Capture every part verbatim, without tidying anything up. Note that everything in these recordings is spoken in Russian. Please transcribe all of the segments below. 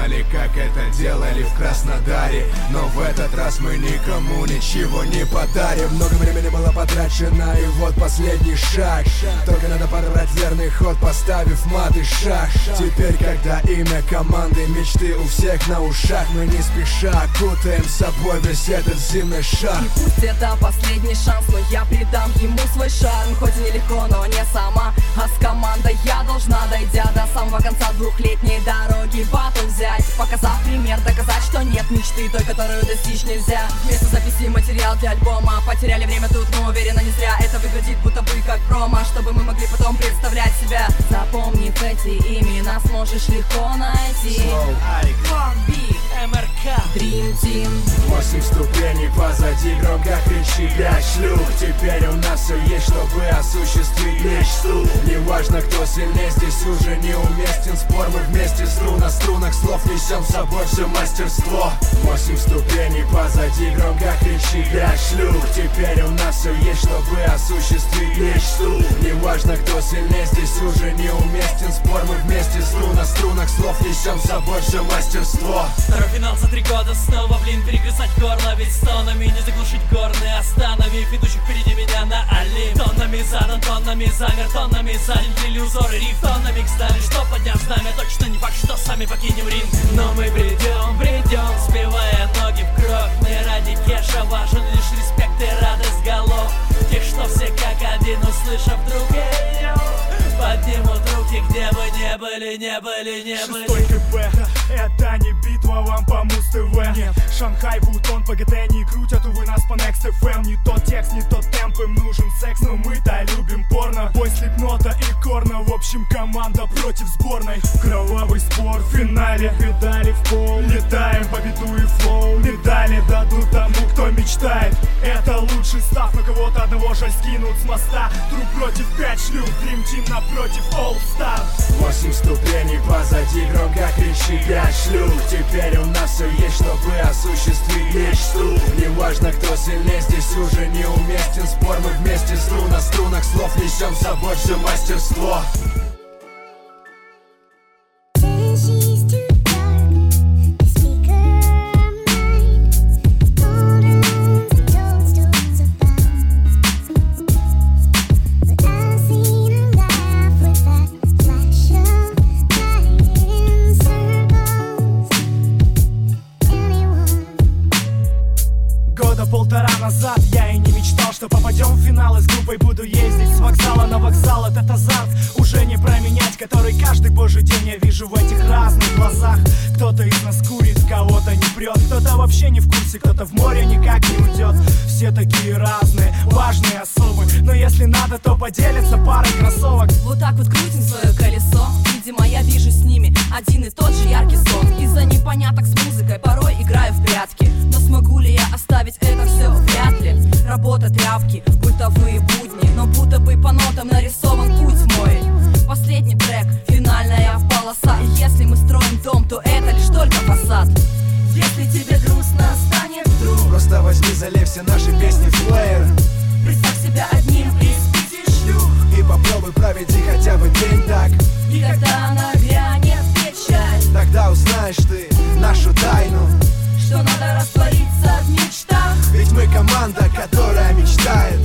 делали, как это делали в Краснодаре. Но в этот раз мы никому ничего не подарим. Много времени было потрачено, и вот последний шаг. Только надо подобрать верный ход, поставив мат и шаг. Теперь, когда имя команды, мечты у всех на ушах, мы не спеша окутаем с собой весь этот зимний шар. И пусть это последний шанс, но я придам ему свой шарм. Хоть и нелегко, но не сама, а с командой я должна, дойдя до самого конца двухлетней дороги, батл взять, показав пример, доказать, что нет мечты той, которую достичь нельзя. Вместо записи материал для альбома, потеряли время тут, но уверена не зря. Это выглядит будто бы как промо, чтобы мы могли потом представлять себя. Запомнив эти имена, сможешь легко найти. Биг, эм эр ка, Dream Team. Восемь ступеней позади, громко кричи пять шлюх. Теперь у нас все есть, чтобы осуществить мечту. Неважно, кто сильнее, здесь уже неуместен спор. Мы вместе струн на струнах слов несем с собой все мастерство. Восемь ступеней позади, громко кричи пять шлюх. Теперь у нас все есть, чтобы осуществить мечту. Неважно, кто сильнее, здесь уже неуместен спор. Мы вместе струн на струнах слов несем с собой все мастерство. Второй финал за три года, снова, блин, перегрызать горло. Ведь стонами не заглушить горные, остановив идущих впереди меня на Олимп. Тоннами задан, тоннами замер, тоннами залили узоры риф. Тоннами кстати, что подняв знамя, точно не факт, что сами покинем ринг. Но мы бредем, бредем, сбивая ноги в кровь. Мы ради кеша, важен лишь респект и радость голов. Тех, что все как один, услышав вдруг ее, поднимут руки, где бы не были, не были, не были. Шестой КП, это не битва вам по Муз-ТВ. Нет, Шанхай, Вутон, ПГТ не крутят, увы, нас по Next эф эм. Не тот текст, не тот темп, им нужен секс, но мы-то любим порно. Бой Слипнота и Корна, в общем, команда против сборной. Кровавый спор в финале, педали в пол. Летаем по биту и флоу. Медали дадут тому, кто мечтает. Это лучший став, на кого-то одного жаль скинут с моста. Труп против пять шлюх, Dream Team напротив All Star. Восемь ступеней позади, громко кричи пять шлюх. Теперь у нас все есть, чтобы осуществить мечту. Неважно, кто сильнее, здесь уже неуместен спор. Мы вместе струн на струнах слов несем с собой все мастерство. Полтора назад я и не мечтал, что попадем в финал и с группой буду ездить с вокзала на вокзал. Этот азарт уже не променять, который каждый божий день я вижу в этих разных глазах. Кто-то из нас курит, кого-то не прет, кто-то вообще не в курсе, кто-то в море никак не уйдет. Все такие разные, важные особы, но если надо, то поделятся парой кроссовок. Вот так вот крутим свое колесо. Видимо, я вижу с ними один и тот же яркий сон. Из-за непоняток с музыкой порой играю в прятки. Но смогу ли я оставить это все? Вряд ли. Работа, тряпки, бытовые будни, но будто бы по нотам нарисован путь мой. Последний трек, финальная полоса. И если мы строим дом, то это лишь только фасад. Если тебе грустно, станет вдруг, просто возьми, залей все наши песни в плеер. Представь себя одним из пяти шлюх и попробуй проведи хотя бы день так. И когда нагрянет печаль, тогда узнаешь ты нашу тайну, что надо раствориться в мечтах. Ведь мы команда, которая мечтает.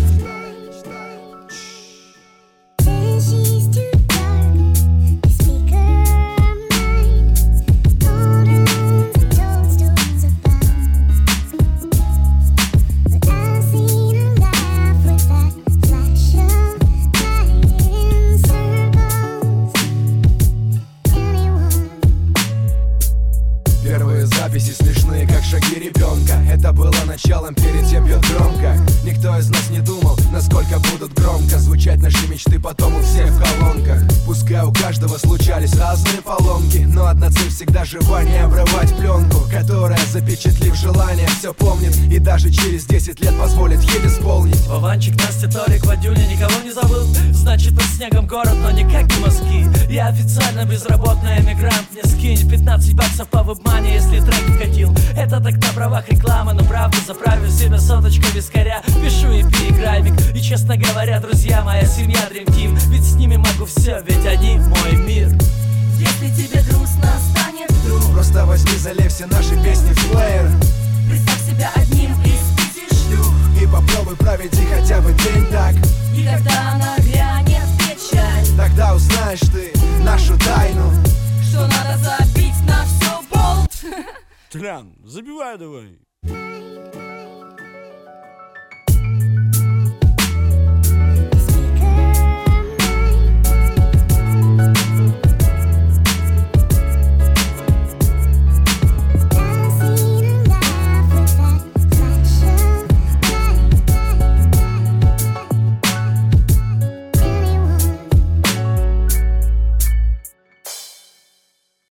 Записи смешные, как шаги ребенка. Это было началом, перед тем бьет громко. Никто из нас не думал, насколько будут громко звучать наши мечты потом у всех в колонках. Пускай у каждого случались разные поломки, но одна цель всегда жива: не обрывать пленку, которая, запечатлив желание, все помнит и даже через десять лет позволит ей исполнить. Вованчик, Настя, Толик, Вадюля, никого не забыл. Значит, под снегом город, но никак не мозги. Я официально безработный эмигрант. Мне скинь пятнадцать баксов по вебмане, если трек вкатил. Это так на правах рекламы, но правда заправив себе соточку вискаря. Пишу и пи, график. И честно говоря, друзья, моя семья Dream Team. Ведь с ними могу все, ведь они мой мир. Если тебе грустно, станет вдруг, просто Просто возьми, залей все наши песни в плеер. Представь себя одним из пяти шлюх И попробуй проведи хотя бы день так. И когда нагрянет печаль, Тогда узнаешь ты нашу тайну, что надо забить на все болт. Толян, забивай давай.